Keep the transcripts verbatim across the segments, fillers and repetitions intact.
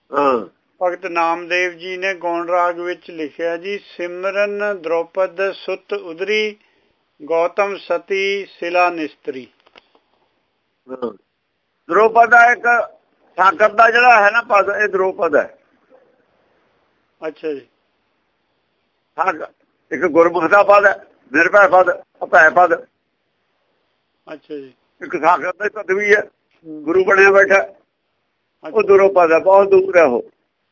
ਹਾਂ ਭਗਤ ਨਾਮਦੇਵ ਜੀ ਨੇ ਗੌਣ ਰਾਗ ਵਿੱਚ ਲਿਖਿਆ ਜੀ, ਸਿਮਰਨ ਦ੍ਰੋਪਦ ਸੁਤ ਉਦਰੀ, ਗੌਤਮ ਸਤੀ ਸਿਲਾ ਨਿਸਤਰੀ। ਦ੍ਰੋਪਦ ਦਾ ਇੱਕ ਸਾਗਰ ਦਾ ਜਿਹੜਾ ਹੈ ਨਾ ਪਦ, ਇਹ ਦ੍ਰੋਪਦ ਹੈ। ਅੱਛਾ ਜੀ। ਇੱਕ ਗੁਰਮੁਖ ਦਾ ਪਦ ਹੈ, ਨਿਰਭੈ ਪਦ, ਅਭੈ ਪਦ। ਅੱਛਾ ਜੀ। ਇੱਕ ਸਾਗਰ ਦਾ ਪਦਵੀ ਹੈ, ਗੁਰੂ ਬਣਿਆ ਬੈਠਾ, ਉਹ ਦ੍ਰੋਪਦ ਹੈ। ਬਹੁਤ ਦੂਰ ਹੈ, ਉਹ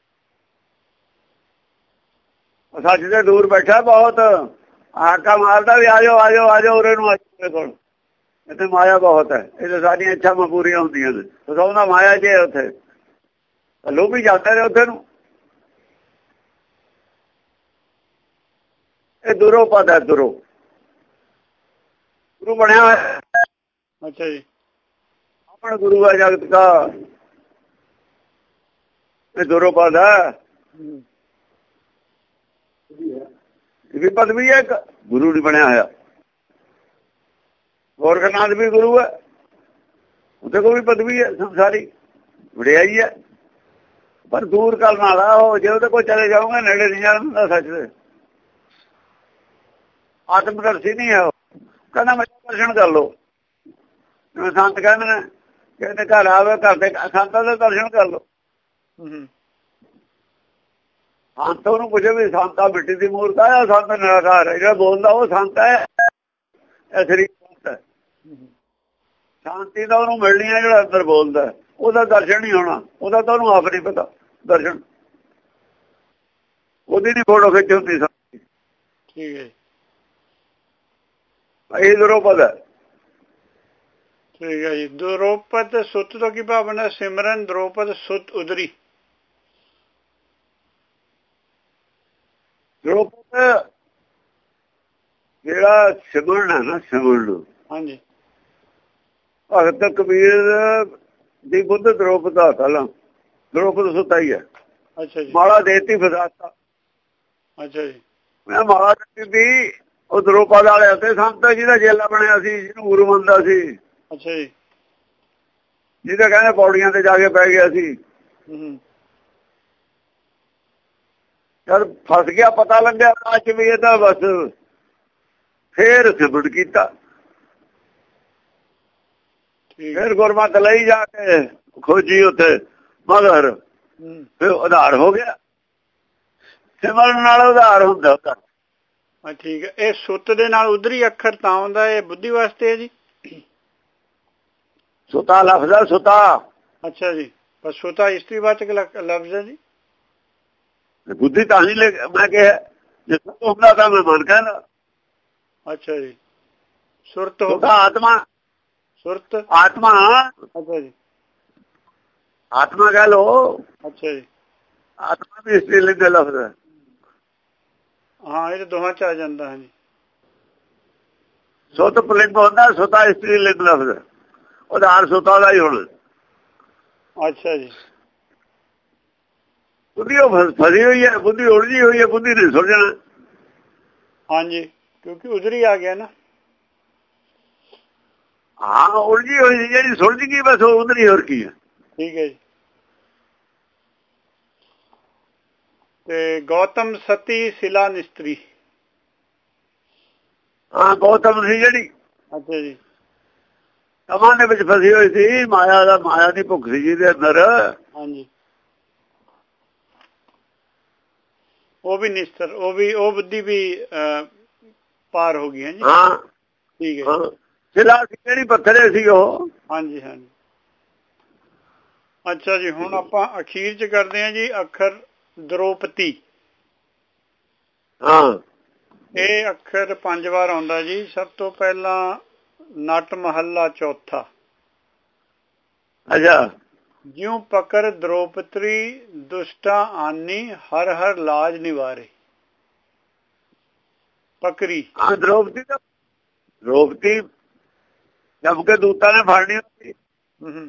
ਸੱਚ ਦੇ ਦੂਰ ਬੈਠਾ ਬਹੁਤ। ਹਾਕਾ ਮਾਰਦਾ ਵੀ ਆਜੋ ਆਜੋ ਆਜੋ ਉਰੇ ਨੂੰ ਆਜੋ ਕੋਲ। ਇੱਥੇ ਮਾਇਆ ਬਹੁਤ ਹੈ, ਇਹ ਸਾਰੀਆਂ ਇੱਛਾਵਾਂ ਪੂਰੀਆਂ ਹੁੰਦੀਆਂ ਨੇ। ਸੌਂਦਾ ਮਾਇਆ ਜੇ ਉੱਥੇ ਲੋਭੀ ਜਾਂਦੇ ਨੇ ਉੱਥੇ ਨੂੰ। ਇਹ ਦੂਰੋਂ ਪਦ ਹੈ, ਦੂਰੋਂ ਗੁਰੂ ਬਣਿਆ ਹੋਇਆ। ਅੱਛਾ ਜੀ। ਆਪਣਾ ਗੁਰੂ ਹੈ ਜਗਤ ਦਾ, ਇਹ ਦੂਰੋਂ ਪਦ ਹੈ। ਇਹ ਵੀ ਪਦਵੀ ਹੈ, ਇੱਕ ਗੁਰੂ ਨਹੀਂ ਬਣਿਆ ਹੋਇਆ। ਗੋਰਖਨਾਥ ਵੀ ਗੁਰੂ ਹੈ, ਉੱਥੇ ਕੋਈ ਪਦਵੀ ਹੈ ਸੰਸਾਰੀ, ਵਡਿਆਈ ਹੈ, ਪਰ ਦੂਰ ਕਰਨ ਵਾਲਾ ਉਹ। ਜੇ ਉਹਦੇ ਕੋਲ ਚਲੇ ਜਾਓਗੇ ਨੇੜੇ ਨਹੀਂ ਜਾਂਦਾ ਸੱਚ ਦੇ। ਆਤਮਦਰਸ਼ੀ ਨਹੀਂ ਹੈ ਉਹ। ਕਹਿੰਦਾ ਮੇਰਾ ਦਰਸ਼ਨ ਕਰ ਲਓ, ਜਿਵੇਂ ਸੰਤ ਕਹਿੰਦੇ ਨੇ, ਕਹਿੰਦੇ ਘਰ ਆਵੇ ਘਰ ਦੇ ਸੰਤਾਂ ਦੇ ਦਰਸ਼ਨ ਕਰ ਲਓ। ਸੰਤ ਉਹਨੂੰ ਪੁੱਛੇ ਵੀ ਸੰਤਾ ਮਿੱਟੀ ਦੀ ਮੂਰਤ ਹੈ ਜਾਂ ਸੰਤ ਨਿਰਾਕਾਰ ਹੈ? ਜਿਹੜਾ ਬੋਲਦਾ ਉਹ ਸੰਤ ਹੈ, ਅਸਲੀ ਸੰਤ ਹੈ। ਸ਼ਾਂਤੀ ਤਾਂ ਉਹਨੂੰ ਮਿਲਣੀ ਹੈ ਜਿਹੜਾ ਅੰਦਰ ਬੋਲਦਾ, ਉਹਦਾ ਦਰਸ਼ਨ ਨਹੀਂ ਹੋਣਾ। ਉਹਦਾ ਤਾਂ ਉਹਨੂੰ ਆਪ ਨਹੀਂ ਪਤਾ ਦਰਸ਼ਨ, ਉਹਦੀ ਨਹੀਂ ਫੋਟੋ ਖਿੱਚ ਹੁੰਦੀ। ਠੀਕ ਹੈ, ਇਹ ਦ੍ਰੋਪਦ ਹੈ। ਠੀਕ ਹੈ ਜੀ। ਦ੍ਰੋਪਦ ਸੁੱਤ ਤੋਂ ਕੀ ਭਾਵਨਾ ਹੈ? ਸਿਮਰਨ ਦ੍ਰੋਪਦ ਸੁੱਤ ਉਦਰੀ। ਦ੍ਰੋਪਦ ਜਿਹੜਾ ਸਿਮਰਨ ਹੈ ਨਾ, ਸਿਮਰਨ। ਹਾਂਜੀ। ਭਗਤ ਕਬੀਰ ਦੀ ਬੁੱਧ ਦ੍ਰੋਪਦ ਆ, ਪਹਿਲਾਂ ਦ੍ਰੋਪਦ ਸੁੱਤਾ ਹੀ ਹੈ। ਅੱਛਾ ਜੀ। ਮਾਲਾ ਦੇਤੀ ਫਸਾਤਾ। ਅੱਛਾ ਜੀ। ਮੈਂ ਮਾਲਾ ਦਿੱਤੀ ਉਹ ਦ੍ਰੋਪਦ ਵਾਲੇ ਉੱਤੇ ਸੰਤ, ਜਿਹਦਾ ਚੇਲਾ ਬਣਿਆ ਸੀ, ਜਿਹਨੂੰ ਗੁਰੂ ਮੰਨਦਾ ਸੀ। ਅੱਛਾ ਜੀ। ਜਿਹਦੇ ਕਹਿੰਦੇ ਪੌੜੀਆਂ ਤੇ ਜਾ ਕੇ ਪੈ ਗਿਆ ਸੀ। ਜਦ ਫਸ ਗਿਆ, ਪਤਾ ਲੱਗਿਆ ਬਾਅਦ ਚ ਵੀ ਇਹਦਾ ਬਸ ਫੇਰ ਸਿਮਰਨ ਕੀਤਾ। ਫਿਰ ਗੁਰਮਤਿ ਲਈ ਜਾ ਕੇ ਖੋਜੀ ਉੱਥੇ ਮਗਰ, ਫਿਰ ਉਧਾਰ ਹੋ ਗਿਆ। ਸਿਮਰਨ ਨਾਲ ਉਧਾਰ ਹੁੰਦਾ ਉਹਦਾ। ਠੀਕ ਹੈ। ਇਹ ਸੁੱਤ ਦੇ ਨਾਲ ਉਧਰੀ ਅੱਖਰ ਤਾਂ ਆਉਂਦਾ, ਇਹ ਬੁੱਧੀ ਵਾਸਤੇ ਹੈ ਜੀ? ਸੁਤਾ ਲਫ਼ਜ਼ ਹੈ, ਸੁਤਾ। ਅੱਛਾ ਜੀ। ਪਰ ਸੁਤਾ ਇਸਤਰੀ ਵਾਚਕ ਲਫ਼ਜ਼ ਹੈ ਜੀ। ਬੁੱਧੀ ਤਾਂ ਹੀ ਲੈ ਮੈਂ ਕਿਹਾ, ਜੇ ਸੁੱਤ ਹੁੰਦਾ ਤਾਂ ਮੈਂ ਮਨ ਕਹਿੰਦਾ। ਅੱਛਾ ਜੀ। ਸੁਰਤ ਸੁਤਾ ਆਤਮਾ, ਸੁਰਤ ਆਤਮਾ। ਅੱਛਾ ਜੀ। ਆਤਮਾ ਕਹਿ ਲੋ। ਅੱਛਾ ਜੀ। ਆਤਮਾ ਵੀ ਇਸਤਰੀ ਲਿੰਗ ਦਾ ਲਫ਼ਜ਼ ਹੈ। ਹਾਂ, ਇਹ ਤਾਂ ਦੋਹਾਂ ਚ ਆ ਜਾਂਦਾ ਹੈ ਜੀ। ਸੁਤ ਪੁਲਿੰਗ ਹੁੰਦਾ, ਸੁਤਾ ਇਸਤਰੀ ਲਿੰਗ ਲਫ਼ਜ਼, ਉਧਾਰ ਸੁਤਾ ਦਾ ਹੀ ਹੋਣਾ। ਅੱਛਾ ਜੀ। ਬੁੱਧੀ ਉਹ ਫਸੀ ਹੋਈ ਹੈ, ਬੁੱਧੀ ਉਲਝੀ ਹੋਈ ਹੈ, ਬੁੱਧੀ ਨਹੀਂ ਸੁਲਝਣਾ। ਹਾਂਜੀ, ਕਿਉਂਕਿ ਉਧਰ ਹੀ ਆ ਗਿਆ ਨਾ। ਹਾਂ, ਉਲਝੀ ਹੋਈ ਸੀ ਜਿਹੜੀ, ਸੁਲਝ ਗਈ ਬਸ ਉਹ ਉਧਰ ਹੀ। ਹੋਰ ਕੀ ਹੈ? ਠੀਕ ਹੈ ਜੀ। ਤੇ ਗੌਤਮ ਸਤੀ ਸਿਲਾ ਨਿਸਤਰੀ। ਹਾਂ, ਗੌਤਮ ਸੀ ਜਿਹੜੀ। ਅੱਛਾ ਜੀ। ਤਮਾਂ ਦੇ ਵਿੱਚ ਫਸੀ ਹੋਈ ਸੀ, ਮਾਇਆ ਦਾ, ਮਾਇਆ ਦੀ ਭੁੱਖ ਸੀ ਜਿਹਦੇ ਅੰਦਰ। ਹਾਂਜੀ। ਉਹ ਵੀ ਨਿਸਤਰ, ਉਹ ਵੀ, ਉਹ ਬੁੱਧੀ ਵੀ ਪਾਰ ਹੋ ਗਈ ਹੈ ਜੀ। ਹਾਂ ਠੀਕ ਹੈ। ਸਿਲਾ ਸੀ ਜਿਹੜੀ, ਪੱਥਰੇ ਸੀ ਉਹ। ਹਾਂਜੀ ਹਾਂਜੀ। ਅੱਛਾ ਜੀ। ਹੁਣ ਆਪਾਂ ਅਖੀਰ ਚ ਕਰਦੇ ਹਾਂ ਜੀ ਅੱਖਰ ਦ੍ਰੋਪਤੀ। ਹਾਂ, ਇਹ ਅੱਖਰ ਪੰਜ ਵਾਰ ਆਉਂਦਾ ਜੀ। ਸਭ ਤੋਂ ਪਹਿਲਾਂ ਨਟ ਮਹੱਲਾ ਚੌਥਾ। ਅੱਛਾ। ਜਿਉ ਪਕਰ ਦ੍ਰੋਪਤੀ ਦੁਸ਼ਟਾ ਆਨੀ, ਹਰ ਹਰ ਲਾਜ ਨਿਵਾਰੇ। ਪਕਰੀ। ਹਾਂ, ਦ੍ਰੋਪਦੀ ਦਾ, ਦ੍ਰੋਪਦੀ ਜਬ ਕੇ ਦੂਤਾਂ ਨੇ ਫੜਨੀ ਹੁੰਦੀ। ਹੂੰ।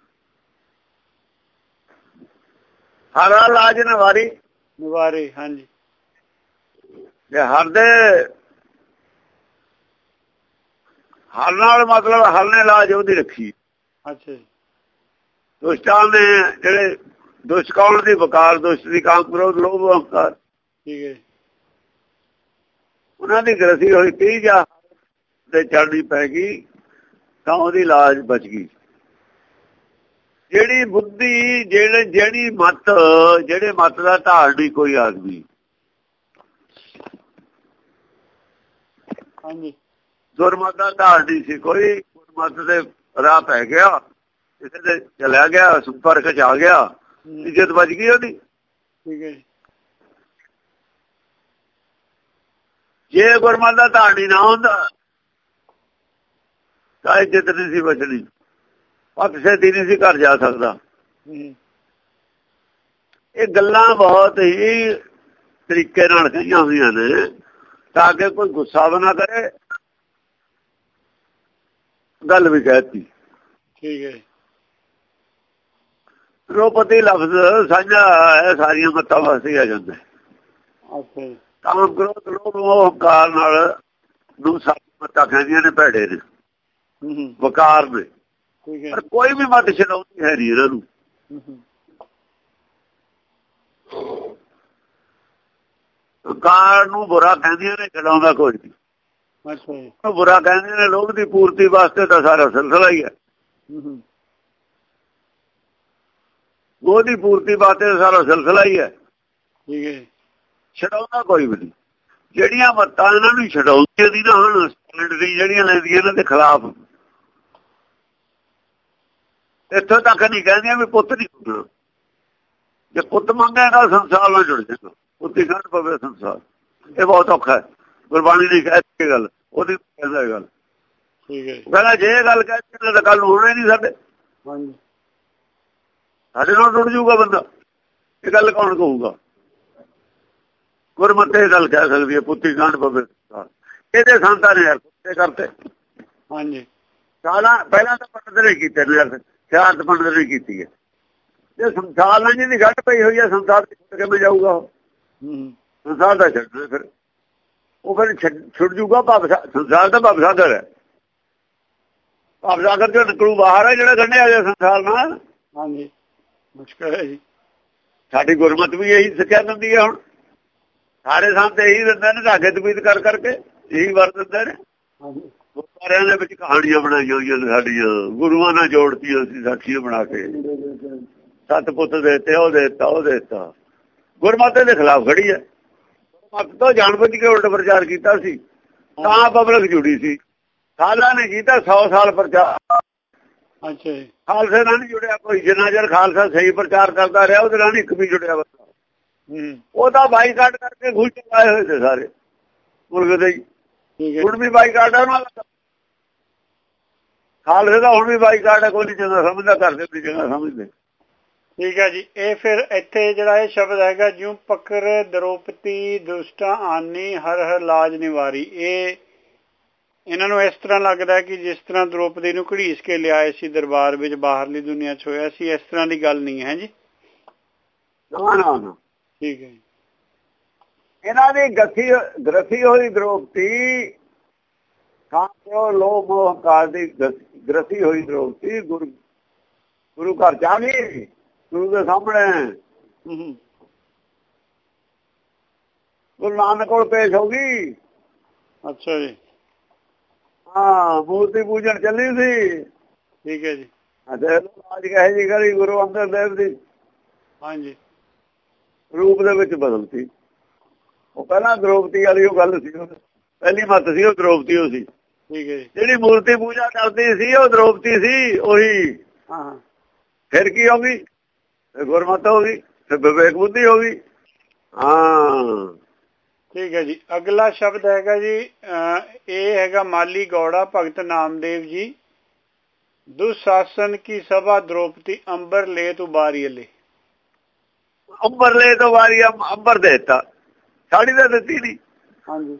ਹਰ ਹਰ ਲਾਜ ਨਿਵਾਰੀ। ਨਿਵਾਰੇ, ਹਾਂਜੀ। ਜੇ ਹਰ ਦੇ ਹਰ ਨਾਲ ਮਤਲਬ ਹਰ ਨੇ ਲਾਜ ਉਹਦੀ ਰੱਖੀ। ਅੱਛਾ ਜੀ। ਦੁਸ਼ਟਾਂ ਨੇ ਜਿਹੜੇ ਦੁਸ਼ਟ ਕੌਣ ਦੀ? ਵਕਾਰ, ਦੁਸ਼ਟ ਦੀ ਕਾਮ, ਕ੍ਰੋਧ, ਲੋਭ, ਅਹੰਕਾਰ। ਠੀਕ ਹੈ। ਉਹਨਾਂ ਦੀ ਗ੍ਰਸੀ ਹੋਈ ਤੀਹ ਜਾਂ ਤੇ ਚੜ੍ਹਨੀ ਪੈ ਗਈ ਤਾਂ ਉਹਦੀ ਲਾਜ ਬਚ ਗਈ। ਜਿਹੜੀ ਬੁੱਧੀ, ਜਿਹੜੇ ਜਿਹੜੀ ਮਤ, ਜਿਹੜੇ ਮਤ ਦਾ ਧਾਰਨੀ ਕੋਈ ਆਦਮੀ, ਹਾਂਜੀ, ਗੁਰਮਤ ਦਾ ਧਾਰਨੀ ਸੀ ਕੋਈ, ਗੁਰਮਤ ਦੇ ਰਾਹ ਪੈ ਗਿਆ, ਕਿਸੇ ਦੇ ਚਲਿਆ ਗਿਆ, ਸੰਪਰਕ ਚ ਆ ਗਿਆ, ਇੱਜ਼ਤ ਬਚ ਗਈ ਉਹਦੀ। ਠੀਕ ਹੈ। ਜੇ ਗੁਰਮਤ ਦਾ ਧਾਰਨੀ ਨਾ ਹੁੰਦਾ ਤਾਂ ਇੱਜ਼ਤ ਨਹੀਂ ਸੀ ਬਚਣੀ, ਉਹ ਕਿਸੇ ਦੀ ਨਹੀਂ ਸੀ ਘਰ ਜਾ ਸਕਦਾ। ਇਹ ਗੱਲਾਂ ਬਹੁਤ ਹੀ ਤਰੀਕੇ ਨਾਲ ਕਹੀਆਂ ਹੋਈਆਂ ਨੇ ਤਾਂ ਕਿ ਕੋਈ ਗੁੱਸਾ ਨਾ ਕਰੇ, ਗੱਲ ਵੀ ਕਹਿਤੀ। ਠੀਕ ਹੈ। ਦ੍ਰੋਪਦੀ ਲਫ਼ਜ਼ ਸਾਂਝਾ ਹੈ, ਸਾਰੀਆਂ ਮੱਤਾਂ ਵਾਸਤੇ ਆ ਜਾਂਦਾ। ਅੱਛਾ। ਕਾਮ, ਕ੍ਰੋਧ, ਲੋਭ, ਮੋਹ, ਹੰਕਾਰ ਨਾਲ ਨੂੰ ਸਾਰੀਆਂ ਮੱਤਾਂ ਕਹਿੰਦੀਆਂ ਨੇ ਭੈੜੇ ਨੇ, ਵਕਾਰ ਨੇ। ਪਰ ਕੋਈ ਵੀ ਮੱਤ ਛਡਾਉਂਦੀ ਹੈ ਨਹੀਂ ਇਹਨਾਂ ਨੂੰ। ਹੰਕਾਰ ਨੂੰ ਬੁਰਾ ਕਹਿੰਦੀਆਂ ਨੇ, ਛਡਾਉਂਦਾ ਕੋਈ ਨਹੀਂ। ਬੁਰਾ ਕਹਿੰਦੇ ਨੇ ਲੋਭ ਦੀ ਪੂਰਤੀ ਵਾਸਤੇ ਤਾਂ ਸਾਰਾ ਸਿਲਸਿਲਾ ਹੀ ਹੈ। ਮੋਹ ਦੀ ਪੂਰਤੀ ਵਾਸਤੇ ਸਾਰਾ ਸਿਲਸਿਲਾ ਹੀ ਹੈ। ਠੀਕ ਹੈ। ਛਡਾਉਂਦਾ ਕੋਈ ਵੀ ਨਹੀਂ। ਜਿਹੜੀਆਂ ਮੱਤਾਂ ਇਹਨਾਂ ਨੂੰ ਛਡਾਉਂਦੀਆਂ ਦੀ ਨਾ ਹੁਣ ਸਟੈਂਡ ਦੀ ਜਿਹੜੀਆਂ ਲੈਂਦੀਆਂ ਇਹਨਾਂ ਦੇ ਖਿਲਾਫ, ਇੱਥੋਂ ਤੱਕ ਨਹੀਂ ਕਹਿੰਦੀਆਂ ਵੀ ਪੁੱਤ ਨਹੀਂ ਹੁੰਦਾ। ਜੇ ਪੁੱਤ ਮੰਗੇਗਾ ਸੰਸਾਰ ਨਾਲ ਜੁੜ ਜਾਏਗਾ, ਪੁੱਤੀ ਖੰਡ ਪਵੇ ਸੰਸਾਰ। ਇਹ ਬਹੁਤ ਔਖਾ ਹੈ। ਗੁਰਬਾਣੀ ਦੀ ਕਹਿ ਗੱਲ, ਉਹਦੀ ਕਹਿੰਦਾ ਗੱਲ। ਠੀਕ ਹੈ। ਕਹਿੰਦਾ ਜੇ ਇਹ ਗੱਲ ਕਹਿ ਤਾਂ ਕੱਲ ਹੋਣਾ ਹੀ ਨਹੀਂ ਸਾਡੇ। ਹਾਂਜੀ। ਸਾਡੇ ਨਾਲ ਟੁੱਟ ਜਾਊਗਾ ਬੰਦਾ। ਇਹ ਗੱਲ ਕੌਣ ਕਹੂਗਾ? ਗੁਰਮਤਿ ਇਹ ਗੱਲ ਕਹਿ ਸਕਦੀ ਹੈ, ਪੁੱਤੀ ਖੰਡ ਪਵੇ ਸੰਸਾਰ। ਇਹਦੇ ਸੰਤਾਂ ਨੇ ਯਾਰ ਕੁੱਤੇ ਕਰਤੇ। ਹਾਂਜੀ। ਸਾਲਾਂ ਪਹਿਲਾਂ ਤਾਂ ਪੰਡਤ ਨੇ ਕੀਤੇ ਨੇ ਯਾਰ, ਸਿਆਰਤ ਪੰਡਤ ਨੇ ਕੀਤੀ ਹੈ। ਜੇ ਸੰਸਾਰ ਨਾਲ ਜਿਹਦੀ ਗੱਠ ਪਈ ਹੋਈ ਹੈ, ਸੰਸਾਰ ਛੱਡ ਕਿਵੇਂ ਜਾਊਗਾ ਉਹ? ਸੰਸਾਰ ਦਾ ਛੱਡਣਾ ਫਿਰ ਉਹ ਫਿਰ ਛੁੱਟ ਜੂਗਾ। ਭਵ ਸੰਸਾਰ ਦਾ ਭਵ ਸਾਗਰ ਹੈ। ਭਵ ਸਾਗਰ ਚੋਂ ਨਿਕਲੂ ਬਾਹਰ ਹੈ ਜਿਹੜਾ ਕੱਢਿਆ ਗਿਆ ਸੰਸਾਰ ਨਾਲ। ਹਾਂਜੀ, ਮੁਸ਼ਕਲ ਹੈ ਜੀ। ਸਾਡੀ ਗੁਰਮਤਿ ਵੀ ਇਹੀ ਸਿੱਖਿਆ ਦਿੰਦੀ ਹੈ। ਹੁਣ ਸਾਰੇ ਸੰਤ ਇਹੀ ਦਿੰਦੇ ਨੇ, ਧਾਗੇ ਤਬੀਤ ਕਰ ਕਰਕੇ ਇਹੀ ਵਰ ਦਿੰਦੇ ਨੇ। ਗੁਰਦੁਆਰਿਆਂ ਦੇ ਵਿੱਚ ਕਹਾਣੀਆਂ ਬਣਾਈਆਂ ਹੋਈਆਂ ਨੇ ਸਾਡੀਆਂ, ਗੁਰੂਆਂ ਨਾਲ ਜੋੜਤੀਆਂ ਅਸੀਂ ਸਾਖੀਆਂ ਬਣਾ ਕੇ। ਸੱਤ ਪੁੱਤ ਦੇਤੇ, ਉਹ ਦੇਤਾ, ਉਹ ਦੇਤਾ। ਗੁਰਮਤਿ ਦੇ ਖਿਲਾਫ ਖੜੀ ਹੈ। ਗੁਰਮਤਿ ਤੋਂ ਜਾਣ ਬੁੱਝ ਕੇ ਉਲਟ ਪ੍ਰਚਾਰ ਕੀਤਾ ਸੀ, ਤਾਂ ਪਬਲਿਕ ਜੁੜੀ ਸੀ। ਸਾਲਾਂ ਨੇ ਕੀਤਾ ਸੌ ਸਾਲ ਪ੍ਰਚਾਰ। ਅੱਛਾ। ਖਾਲਸੇ ਨਾਲ ਨਹੀਂ ਜੁੜਿਆ ਕੋਈ। ਜਿੰਨਾ ਚਿਰ ਖਾਲਸਾ ਸਹੀ ਪ੍ਰਚਾਰ ਕਰਦਾ ਰਿਹਾ ਉਹਦੇ ਨਾਲ ਨਹੀਂ ਇੱਕ ਵੀ ਜੁੜਿਆ ਬੰਦਾ। ਉਹ ਤਾਂ ਬਾਈਕਾਟ ਕਰਕੇ ਖੁਸ਼ ਆਏ ਹੋਏ ਸੀ ਸਾਰੇ ਮੁਲਕ ਦੇ ਹੀ। ਹੁਣ ਵੀ ਬਾਈਕਾਟ ਹੈ ਉਹਨਾਂ ਦਾ। ਖਾਲਸੇ ਦਾ ਹੁਣ ਵੀ ਬਾਈਕਾਟ ਹੈ। ਕੋਈ ਨਹੀਂ ਚੰਗਾ ਸਮਝਦਾ, ਕਰਦੇ ਵੀ ਚੰਗਾ ਸਮਝਦੇ। ਠੀਕ ਹੈ ਜੀ। ਇਹ ਫਿਰ ਇੱਥੇ ਜਿਹੜਾ ਇਹ ਸ਼ਬਦ ਹੈਗਾ, ਜਿਉਂ ਪਕਰ ਦ੍ਰੋਪਦੀ ਦੁਸ਼ਟਾਂ ਆਨੀ ਹਰ ਹਰ ਲਾਜ ਨਿਵਾਰੀ, ਇਹ ਇਹਨਾਂ ਨੂੰ ਇਸ ਤਰ੍ਹਾਂ ਲੱਗਦਾ ਕਿ ਜਿਸ ਤਰ੍ਹਾਂ ਦ੍ਰੋਪਦੀ ਨੂੰ ਘੜੀਸ ਕੇ ਲਿਆਏ ਸੀ ਦਰਬਾਰ ਵਿੱਚ, ਬਾਹਰਲੀ ਦੁਨੀਆ 'ਚ ਹੋਇਆ ਸੀ, ਇਸ ਤਰ੍ਹਾਂ ਦੀ ਗੱਲ ਨਹੀਂ ਹੈ ਜੀ। ਠੀਕ ਹੈ। ਇਹਨਾਂ ਦੀ ਗਥੀ ਗ੍ਰਸੀ ਹੋਈ ਦ੍ਰੋਪਦੀ, ਖਾਂ ਲੋਭ ਮੋਹ ਹੰਕਾਰ ਦੀ ਗ੍ਰਸੀ ਹੋਈ ਦ੍ਰੋਪਦੀ ਗੁਰੂ ਗੁਰੂ ਘਰ ਜਾ ਗਈ, ਗੁਰੂ ਦੇ ਸਾਹਮਣੇ ਗੁਰੂ ਨਾਨਕ ਕੋਲ ਪੇਸ਼ ਹੋ ਗਈ। ਅੱਛਾ ਜੀ। ਹਾਂ, ਮੂਰਤੀ ਪੂਜਣ ਚੱਲੀ ਸੀ। ਠੀਕ ਹੈ ਜੀ। ਅੱਜ ਕਹੇ ਜੀ ਕਰੀ ਗੁਰੂ ਅੰਗਦ ਦੇਵ ਦੀ ਹਾਂਜੀ ਰੂਪ ਦੇ ਵਿੱਚ ਬਦਲਤੀ। ਉਹ ਪਹਿਲਾਂ ਦ੍ਰੋਪਦੀ ਵਾਲੀ ਉਹ ਗੱਲ ਸੀ, ਪਹਿਲੀ ਮੱਤ ਸੀ ਉਹ ਦ੍ਰੋਪਦੀ ਉਹ ਸੀ। ਠੀਕ ਹੈ ਜੀ। ਜਿਹੜੀ ਮੂਰਤੀ ਪੂਜਾ ਕਰਦੀ ਸੀ ਉਹ ਦ੍ਰੋਪਦੀ ਸੀ ਉਹੀ। ਹਾਂ। ਫਿਰ ਕੀ ਹੋ ਗਈ? ਗੁਰਮਤਿ ਹੋ ਗਈ, ਫਿਰ ਵਿਵੇਕ ਬੁੱਧੀ ਹੋ ਗਈ। ਹਾਂ ਠੀਕ ਹੈ ਜੀ। ਅਗਲਾ ਸ਼ਬਦ ਹੈਗਾ ਜੀ, ਇਹ ਹੈਗਾ ਮਾਲੀ ਗੌੜਾ ਭਗਤ ਨਾਮਦੇਵ ਜੀ। ਦੁਸ਼ਾਸਨ ਕੀ ਸਭਾ ਦ੍ਰੋਪਦੀ ਅੰਬਰ ਲੈ ਤੂੰ ਬਾਰੀ ਲੈ। ਅੰਬਰ ਲੈ ਤੋਂ ਵਾਰੀ ਅੰਬਰ ਦੇ ਦਿੱਤਾ, ਸਾੜੀ ਤਾਂ ਦਿੱਤੀ ਨਹੀਂ। ਹਾਂਜੀ।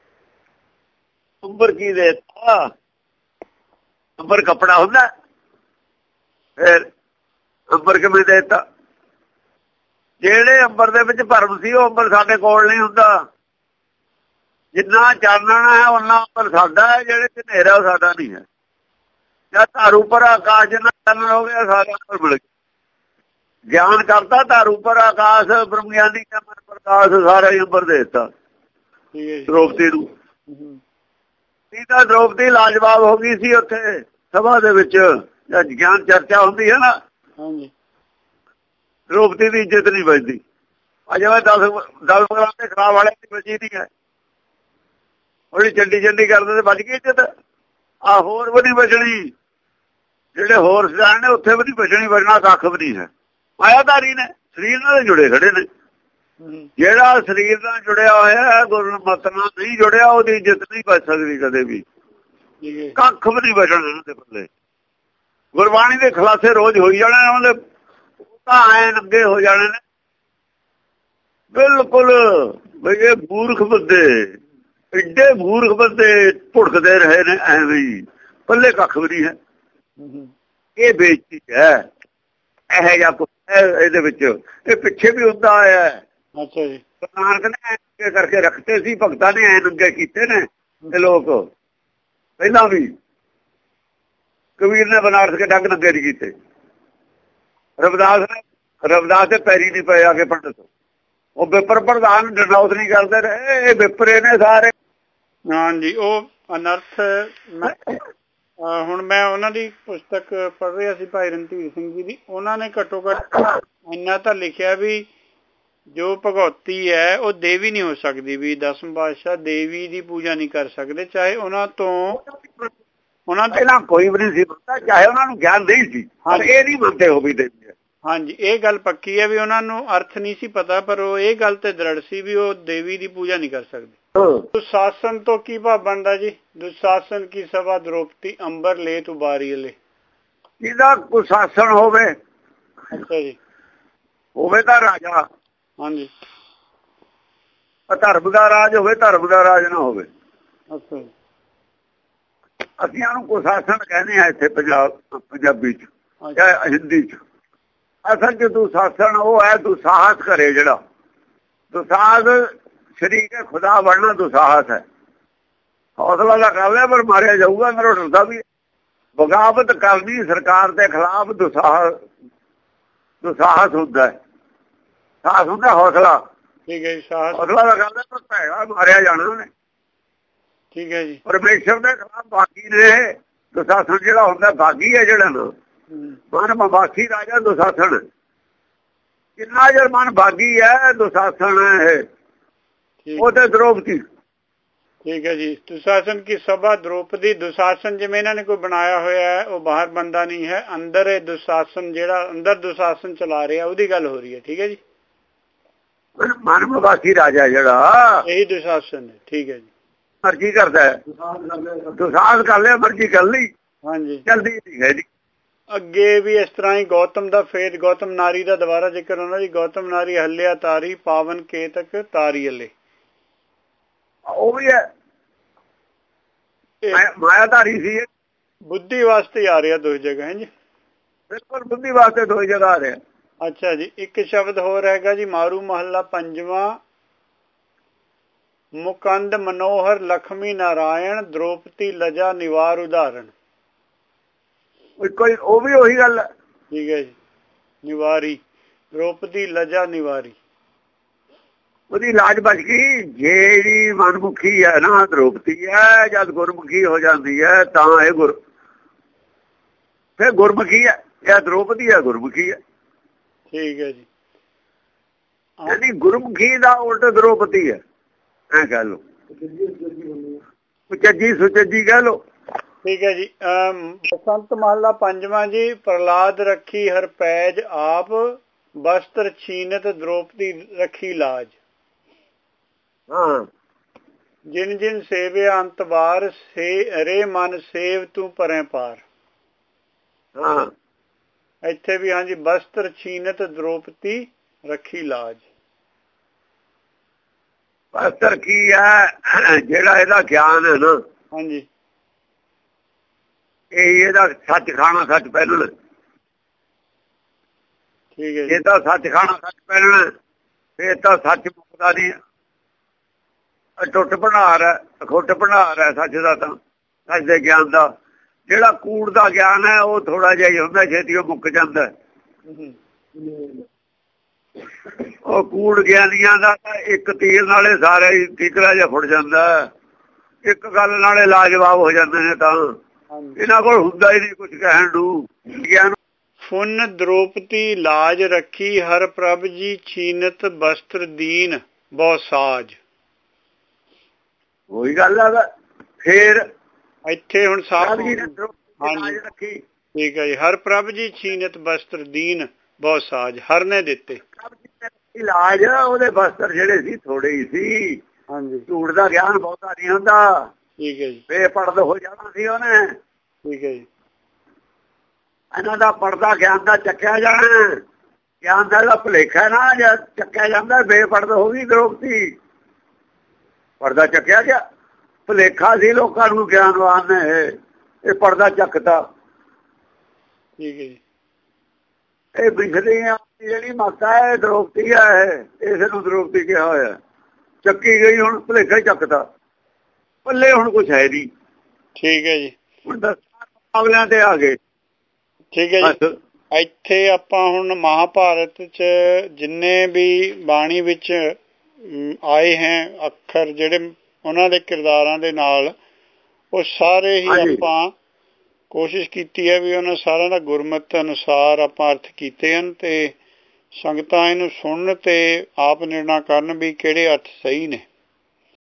ਅੰਬਰ ਕੀ ਦੇ ਦਿੱਤਾ? ਅੰਬਰ ਕੱਪੜਾ ਹੁੰਦਾ, ਫਿਰ ਅੰਬਰ ਕਿਵੇਂ ਦੇ ਦਿੱਤਾ? ਜਿਹੜੇ ਅੰਬਰ ਦੇ ਵਿੱਚ ਭਰਮ ਸੀ ਉਹ ਅੰਬਰ ਸਾਡੇ ਕੋਲ ਨਹੀਂ ਹੁੰਦਾ। ਜਿੰਨਾ ਚਾਨਣ ਹੈ ਉਹਨਾਂ ਅੰਬਰ ਸਾਡਾ ਹੈ, ਜਿਹੜੇ ਚ ਹਨੇਰਾ ਉਹ ਸਾਡਾ ਨਹੀਂ ਹੈ। ਜਦ ਧਾਰੂ ਪਰ ਆਕਾਸ਼ ਜਿੰਨਾ ਚਾਨਣ ਹੋ ਗਿਆ ਸਾਰਾ ਅੰਬਰ ਮਿਲ ਗਿਆ। ਗਿਆਨ ਕਰਤਾ ਧਰ ਉੱਪਰ ਆਕਾਸ਼ ਬ੍ਰਹਮ ਗਿਆਨੀ ਕਾ ਮਨ ਪ੍ਰਕਾਸ਼ ਸਾਰਾ ਅੰਬਰ ਦੇ ਦਿੱਤਾ ਦ੍ਰੋਪਦੀ ਨੂੰ। ਤਾਂ ਦ੍ਰੋਪਦੀ ਲਾਜਵਾਬ ਹੋ ਗਈ ਸੀ ਉੱਥੇ ਸਭਾ ਦੇ ਵਿੱਚ ਜਦ ਗਿਆਨ ਚਰਚਾ ਹੁੰਦੀ ਹੈ ਨਾ। ਹਾਂਜੀ ਦ੍ਰੋਪਦੀ ਦੀ ਇੱਜ਼ਤ ਨਹੀਂ ਬਚਦੀ। ਅਜੇ ਮੈਂ ਦਸ ਦਸ ਗ੍ਰਾਮ ਦੇ ਖਰਾਬ ਵਾਲੇ ਦੀ ਬਚੀ ਨਹੀਂ ਹੈ। ਉਹਦੀ ਚੰਡੀ ਚੰਡੀ ਕਰਦੇ ਤੇ ਬਚ ਗਈ ਇੱਜ਼ਤ। ਆ ਹੋਰ ਵੀ ਨਹੀਂ ਬਚਣੀ। ਜਿਹੜੇ ਹੋਰ ਸਿਆਣ ਨੇ ਉੱਥੇ ਵੀ ਨਹੀਂ ਬਚਣੀ। ਬਚਣਾ ਕੱਖ ਵੀ ਨਹੀਂ ਹੈ। ਮਾਇਆਧਾਰੀ ਨੇ ਸਰੀਰ ਨਾਲ ਜੁੜੇ ਖੜੇ ਨੇ। ਜਿਹੜਾ ਸਰੀਰ ਨਾਲ ਜੁੜਿਆ ਹੋਇਆ ਗੁਰਮਤਿ ਨਾਲ ਨਹੀਂ ਜੁੜਿਆ ਉਹਦੀ ਇੱਜ਼ਤ ਨਹੀਂ ਬਚ ਸਕਦੀ ਕਦੇ ਵੀ। ਕੱਖ ਵੀ ਨਹੀਂ ਬਚਣਾ ਇਹਨਾਂ ਦੇ ਪੱਲੇ। ਗੁਰਬਾਣੀ ਦੇ ਖੁਲਾਸੇ ਰੋਜ਼ ਹੋਈ ਜਾਣੇ ਉਹਦੇ ਤਾਂ ਐ ਨੰਗੇ ਹੋ ਜਾਣੇ ਨੇ ਬਿਲਕੁਲ। ਬਈ ਇਹ ਮੂਰਖ ਬੰਦੇ ਏਡੇ ਮੂਰਖ ਬੰਦੇ ਭੁੜਕਦੇ ਰਹੇ ਨੇ ਐਵੇਂ ਹੀ ਪੱਲੇ ਕੱਖ ਵੀ ਨਹੀਂ ਹੈ। ਇਹ ਬੇਇੱਜ਼ਤੀ ਹੈ। ਇਹੋ ਜਿਹਾ ਕੁਛ ਇਹਦੇ ਵਿੱਚ ਇਹ ਪਿੱਛੇ ਵੀ ਹੁੰਦਾ ਆਇਆ। ਅੱਛਾ ਜੀ ਨਾਨਕ ਨੇ ਐ ਕਰਕੇ ਰੱਖਤੇ ਸੀ। ਭਗਤਾਂ ਨੇ ਐ ਨੰਗੇ ਕੀਤੇ ਨੇ ਇਹ ਲੋਕ ਪਹਿਲਾਂ ਵੀ। ਕਬੀਰ ਨੇ ਬਨਾਰਸ ਕੇ ਡੰਗ ਨੰਗੇ ਨਹੀਂ ਕੀਤੇ। ਰਵਿਦਾਸ ਨੇ ਰਵਿਦਾਸ ਦੇ ਪੈਰੀ ਨਹੀਂ ਪਏ ਆ ਕੇ ਪੰਡਤ। ਉਹ ਵਿਪਰ ਪ੍ਰਧਾਨ ਡਰਨੌਤ ਨਹੀਂ ਕਰਦੇ ਰਹੇ। ਇਹ ਵਿਪਰੇ ਨੇ ਸਾਰੇ। ਹਾਂਜੀ ਉਹ ਅਨਰਥ। ਹੁਣ ਮੈਂ ਉਹਨਾਂ ਦੀ ਪੁਸਤਕ ਪੜ੍ਹ ਰਿਹਾ ਸੀ ਭਾਈ ਰਣਧੀਰ ਸਿੰਘ ਜੀ ਦੀ। ਉਹਨਾਂ ਨੇ ਘੱਟੋ ਘੱਟ ਇੰਨਾ ਤਾਂ ਲਿਖਿਆ ਵੀ ਜੋ ਭਗਉਤੀ ਹੈ ਉਹ ਦੇਵੀ ਨਹੀਂ ਹੋ ਸਕਦੀ। ਵੀ ਦਸਮ ਪਾਤਸ਼ਾਹ ਦੇਵੀ ਦੀ ਪੂਜਾ ਨਹੀਂ ਕਰ ਸਕਦੇ ਚਾਹੇ ਉਹਨਾਂ ਤੋਂ ਉਹਨਾਂ ਪਹਿਲਾਂ ਕੋਈ ਵੀ ਨਹੀਂ ਸੀ ਮੰਨਦਾ ਚਾਹੇ ਉਹਨਾਂ ਨੂੰ ਗਿਆਨ ਨਹੀਂ ਸੀ। ਇਹ ਨਹੀਂ ਮੰਨਦੇ ਹੋ ਵੀ ਦੇਵੀ ਹੈ। ਹਾਂਜੀ ਇਹ ਗੱਲ ਪੱਕੀ ਹੈ ਵੀ ਉਹਨਾਂ ਨੂੰ ਅਰਥ ਨਹੀਂ ਸੀ ਪਤਾ ਪਰ ਉਹ ਇਹ ਗੱਲ ਤੇ ਦ੍ਰਿੜ ਸੀ ਵੀ ਉਹ ਦੇਵੀ ਦੀ ਪੂਜਾ ਨਹੀਂ ਕਰ ਸਕਦੇ। ਦੁਸ਼ਾਸਨ ਤੋਂ ਕੀ ਭਾਵ ਬਣਦਾ ਜੀ? ਦੁਸ਼ਾਸਨ ਕੀ ਸਭਾ ਦ੍ਰੋਪਦੀ ਅੰਬਰ ਲੈ ਉਬਾਰੀ ਲੈ। ਜਿਹਦਾ ਕੁਸ਼ਾਸਨ ਹੋਵੇ। ਅੱਛਾ ਜੀ ਹੋਵੇ ਤਾਂ ਰਾਜਾ। ਹਾਂਜੀ ਧਰਮ ਦਾ ਰਾਜ ਹੋਵੇ ਧਰਮ ਦਾ ਰਾਜ ਨਾ ਹੋਵੇ। ਅੱਛਾ ਜੀ ਅਸੀਂ ਇਹਨੂੰ ਕੁਸ਼ਾਸਨ ਕਹਿੰਦੇ ਹਾਂ ਇੱਥੇ ਪੰਜਾਬ ਪੰਜਾਬੀ ਚ ਜਾਂ ਹਿੰਦੀ ਚ। ਅਸਲ ਚ ਦੁਸ਼ਾਸਨ ਉਹ ਹੈ ਦੁਸਾਹਸ ਕਰੇ ਜਿਹੜਾ। ਦੁਸਾਹਸ ਸ਼ਰੀਕ ਹੈ ਖੁਦਾ ਬਣਨਾ ਦੁਸਾਹਸ ਹੈ। ਹੌਸਲਾ ਤਾਂ ਕਰ ਲਿਆ ਪਰ ਮਾਰਿਆ ਜਾਊਗਾ ਅੰਦਰੋਂ ਡਰਦਾ ਵੀ। ਬਗਾਵਤ ਕਰਨੀ ਸਰਕਾਰ ਦੇ ਖਿਲਾਫ ਦੁਸਾਹਸ ਦੁਸਾਹਸ ਹੁੰਦਾ ਹੈ। ਸਾਹਸ ਹੁੰਦਾ ਹੌਸਲਾ। ਠੀਕ ਹੈ ਜੀ ਸਾਹਸ ਹੌਸਲਾ ਤਾਂ ਕਰ ਲਿਆ ਪਰ ਭੈੜਾ ਮਾਰਿਆ ਜਾਣਾ ਉਹਨੇ। ਠੀਕ ਹੈ ਜੀ ਪਰਮੇਸ਼ਰ ਦੇ ਖਿਲਾਫ ਬਾਗੀ ਨੇ। ਦੁਸ਼ਾਸਨ ਜਿਹੜਾ ਹੁੰਦਾ ਬਾਗੀ ਹੈ ਜਿਹੜਾ ਨਾ ਮਨ ਮਵਾਸੀ ਰਾਜਾ ਦੁਸ਼ਾਸਨ। ਕਿੰਨਾ ਜਰ ਮਨ ਬਾਗੀ ਹੈ ਦੁਸ਼ਾਸਨ ਹੈ ਇਹ। ਉਹ ਤੇ ਦ੍ਰੋਪਦੀ। ਠੀਕ ਹੈ ਜੀ ਦੁਸ਼ਾਸਨ ਕੀ ਸਭਾ ਦ੍ਰੋਪਦੀ। ਦੁਸ਼ਾਸਨ ਜਿਵੇਂ ਇਹਨਾਂ ਨੇ ਕੋਈ ਬਣਾਇਆ ਹੋਇਆ ਹੈ ਉਹ ਬਾਹਰ ਬੰਦਾ ਨਹੀਂ ਹੈ। ਅੰਦਰ ਇਹ ਦੁਸ਼ਾਸਨ ਜਿਹੜਾ ਅੰਦਰ ਦੁਸ਼ਾਸਨ ਚਲਾ ਰਿਹਾ ਉਹਦੀ ਗੱਲ ਹੋ ਰਹੀ ਹੈ। ਠੀਕ ਹੈ ਜੀ ਮਨ ਮਵਾਸੀ ਰਾਜਾ ਜਿਹੜਾ ਇਹੀ ਦੁਸ਼ਾਸਨ ਹੈ। ਠੀਕ ਹੈ ਜੀ ਮਰਜ਼ੀ ਕਰਦਾ ਹੈ। ਦੁਸਾਹਸ ਕਰ ਲਿਆ ਮਰਜ਼ੀ ਕਰ ਲਈ। ਹਾਂਜੀ ਜਲਦੀ ਨਹੀਂ ਹੈ ਜੀ। ਅੱਗੇ ਵੀ ਇਸ ਤਰ੍ਹਾਂ ਹੀ ਗੌਤਮ ਦਾ ਫੇਰ ਗੌਤਮ ਨਾਰੀ ਦਾ ਦੁਬਾਰਾ ਜ਼ਿਕਰ ਹੋਣਾ ਜੀ। ਗੌਤਮ ਨਾਰੀ ਹੱਲਿਆ ਤਾਰੀ ਪਾਵਨ ਕੇਤਕ ਤਾਰੀ ਹੱਲੇ। ਉਹ ਵੀ ਹੈ ਮਾਇਆਧਾਰੀ ਸੀ। ਬੁੱਧੀ ਵਾਸਤੇ ਆ ਰਿਹਾ ਦੋ ਜਗ੍ਹਾ ਹੈ ਜੀ। ਬਿਲਕੁਲ ਬੁੱਧੀ ਵਾਸਤੇ ਦੋ ਜਗ੍ਹਾ ਆ ਰਿਹਾ। ਅੱਛਾ ਜੀ ਇੱਕ ਸ਼ਬਦ ਹੋਰ ਹੈਗਾ ਜੀ ਮਾਰੂ ਮਹੱਲਾ ਪੰਜਵਾਂ। ਮੁਕੰਦ ਮਨੋਹਰ ਲక్ష్ਮੀ ਨਾਰਾਇਣ ਦ੍ਰੋਪਦੀ ਲਜਾ ਨਿਵਾਰ ਉਦਾਹਰਣ। ਕੋਈ ਉਹ ਵੀ ਉਹੀ ਗੱਲ ਹੈ। ਠੀਕ ਹੈ ਜੀ ਨਿਵਾਰੀ ਦ੍ਰੋਪਦੀ ਲਜਾ ਨਿਵਾਰੀ। ਉਹਦੀ ਲਾਜ ਬਚ ਗਈ। ਜਿਹੜੀ ਮਨਮੁਖੀ ਹੈ ਨਾ ਦ੍ਰੋਪਦੀ ਹੈ ਜਦ ਗੁਰਮੁਖੀ ਹੋ ਜਾਂਦੀ ਹੈ ਤਾਂ ਇਹ ਗੁਰ ਫਿਰ ਗੁਰਮੁਖੀ ਹੈ। ਇਹ ਦ੍ਰੋਪਦੀ ਹੈ ਗੁਰਮੁਖੀ ਹੈ। ਠੀਕ ਹੈ ਜੀ ਯਾਨੀ ਗੁਰਮੁਖੀ ਦਾ ਉਲਟ ਦ੍ਰੋਪਦੀ ਹੈ। ਐ ਕਹਿ ਲੋ ਸੁਚੱਜੀ ਸੁਚੱਜੀ ਕਹਿ ਲੋ। ਠੀਕ ਹੈ ਜੀ ਬਸੰਤ ਮਹੱਲਾ ਪੰਜਵਾਂ ਜੀ। ਪ੍ਰਹਲਾਦ ਰੱਖੀ ਹਰ ਪੈਜ ਆਪ ਬਸਤਰ ਛੀਨਤ ਦ੍ਰੋਪਦੀ ਰੱਖੀ ਲਾਜ। ਹਾਂ ਜਿਨ ਜਿਨ ਸੇਵਿਆ ਅੰਤ ਬਾਰ ਸੇ ਰੇ ਮਨ ਸੇਵ ਤੂੰ ਪਰੇ ਪਾਰ। ਹਾਂ ਇੱਥੇ ਵੀ ਹਾਂਜੀ ਬਸਤਰ ਛੀਨਤ ਦ੍ਰੋਪਦੀ ਰੱਖੀ ਲਾਜ। ਬਸਤਰ ਕੀ ਹੈ ਜਿਹੜਾ ਇਹਦਾ ਗਿਆਨ ਹੈ ਨਾ। ਹਾਂਜੀ ਇਹ ਇਹਦਾ ਸੱਚ ਖਾਣਾ ਸੱਚ ਪਹਿਨਣਾ। ਠੀਕ ਹੈ ਜੀ ਇਹ ਤਾਂ ਸੱਚ ਖਾਣਾ ਸੱਚ ਪਹਿਨਣਾ ਫੇਰ ਤਾਂ ਸੱਚ ਮੁੱਕਦਾ ਨਹੀਂ। ਟੁੱਟ ਭੰਡਾਰ ਹੈ ਅਖੁੱਟ ਭੰਡਾਰ ਹੈ ਸੱਚ ਦਾ। ਤਾਂ ਸੱਚ ਦੇ ਗਿਆਨ ਦਾ ਜਿਹੜਾ ਕੂੜ ਦਾ ਗਿਆਨ ਹੈ ਉਹ ਥੋੜਾ ਜਿਹਾ ਹੀ ਹੁੰਦਾ ਛੇਤੀ ਉਹ ਮੁੱਕ ਜਾਂਦਾ। ਉਹ ਕੂੜ ਗਿਆਨੀਆਂ ਦਾ ਤਾਂ ਇੱਕ ਤੀਰ ਨਾਲੇ ਸਾਰੇ ਹੀ ਠੀਕਰਾ ਜਿਹਾ ਫੁੱਟ ਜਾਂਦਾ, ਇੱਕ ਗੱਲ ਨਾਲੇ ਲਾਜਵਾਬ ਹੋ ਜਾਂਦੇ ਨੇ। ਤਾਂ ਇਹਨਾਂ ਕੋਲ ਹੁੰਦਾ ਹੀ ਨਹੀਂ ਕੁਝ ਕਹਿਣ ਨੂੰ। ਗਿਆਨ ਫੁਨ ਦ੍ਰੋਪਦੀ ਲਾਜ ਰੱਖੀ, ਹਰ ਪ੍ਰਭ ਜੀ ਛੀਨਤ ਬਸਤਰ ਦੀਨ ਬਹੁ ਸਾਜ। ਉਹੀ ਗੱਲ ਆ। ਫੇਰ ਇੱਥੇ ਹੁਣ ਸਾਧ ਲਾਜ ਰੱਖੀ, ਠੀਕ ਹੈ ਜੀ। ਹਰ ਪ੍ਰਭ ਜੀ ਛੀਨਤ ਬਸਤਰ ਦੀਨ ਬਹੁਤ ਸਾਜ, ਹਰ ਨੇ ਦਿੱਤੇ ਇਲਾਜ। ਉਹਦੇ ਬਸਤਰ ਜਿਹੜੇ ਸੀ ਥੋੜੇ ਹੀ ਸੀ। ਹਾਂਜੀ, ਝੂਠ ਦਾ ਗਿਆਨ ਬਹੁਤਾ ਨਹੀਂ ਹੁੰਦਾ। ਠੀਕ ਹੈ ਜੀ। ਬੇਪੜਦ ਹੋ ਜਾਣਾ ਸੀ ਉਹਨੇ। ਠੀਕ ਹੈ ਜੀ। ਇਹਨਾਂ ਦਾ ਪੜਦਾ ਗਿਆਨ ਦਾ ਚੱਕਿਆ ਜਾਣਾ। ਗਿਆਨ ਦਾ ਭੁਲੇਖਾ ਨਾ ਜਦ ਚੱਕਿਆ ਜਾਂਦਾ। ਬੇਪੜਦ ਹੋ ਗਈ ਦ੍ਰੋਪਦੀ, ਪਰਦਾ ਚੱਕਿਆ ਗਿਆ। ਭੁਲੇਖਾ ਸੀ ਲੋਕਾਂ ਨੂੰ ਗਿਆਨਵਾਨ ਨੇ, ਇਹ ਪਰਦਾ ਚੱਕਤਾ। ਠੀਕ ਹੈ ਜੀ। ਇਹ ਵਿਛੜੀ ਜਿਹੜੀ ਮਾਤਾ ਹੈ ਦ੍ਰੋਪਦੀ ਹੈ, ਇਸੇ ਨੂੰ ਦ੍ਰੋਪਦੀ ਕਿਹਾ ਹੋਇਆ। ਚੱਕੀ ਗਈ, ਹੁਣ ਭੁਲੇਖਾ ਹੀ ਚੱਕਤਾ। ਪੱਲੇ ਹੁਣ ਕੁਛ ਹੈ ਨਹੀਂ। ਠੀਕ ਹੈ ਜੀ। ਹੁਣ ਦਸ ਮੁਕਾਬਲਿਆਂ ਤੇ ਆ ਗਏ। ਠੀਕ ਹੈ ਜੀ। ਇੱਥੇ ਆਪਾਂ ਹੁਣ ਮਹਾਭਾਰਤ ਚ ਜਿੰਨੇ ਵੀ ਬਾਣੀ ਵਿੱਚ ਆਏ ਹੈ ਅੱਖਰ, ਜਿਹੜੇ ਉਹਨਾਂ ਦੇ ਕਿਰਦਾਰਾਂ ਦੇ ਨਾਲ, ਉਹ ਸਾਰੇ ਹੀ ਆਪਾਂ ਕੋਸ਼ਿਸ਼ ਕੀਤੀ ਹੈ ਵੀ ਉਹਨਾਂ ਸਾਰਿਆਂ ਦਾ ਗੁਰਮਤਿ ਅਨੁਸਾਰ ਆਪਾਂ ਅਰਥ ਕੀਤੇ ਹਨ, ਤੇ ਸੰਗਤਾਂ ਇਹਨੂੰ ਸੁਣਨ ਤੇ ਆਪ ਨਿਰਣਾ ਕਰਨ ਵੀ ਕਿਹੜੇ ਅਰਥ ਸਹੀ ਨੇ।